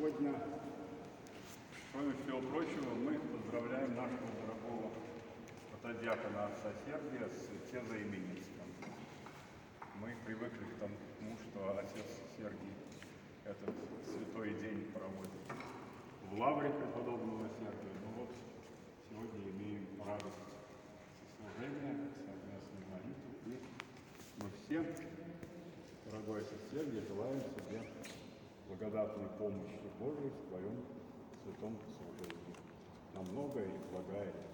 сегодня, кроме всего прочего, мы поздравляем нашего дорогого протодиакона отца Сергия с тезоименинством. Мы привыкли к тому, что отец Сергий этот святой день проводит в лавре преподобного Сергия. Ну вот, сегодня имеем радость служения, совместной молитвы. И мы все, дорогой отец Сергий, желаем тебе благодатной помощи Божией в твоем святом служении. На многое и благое.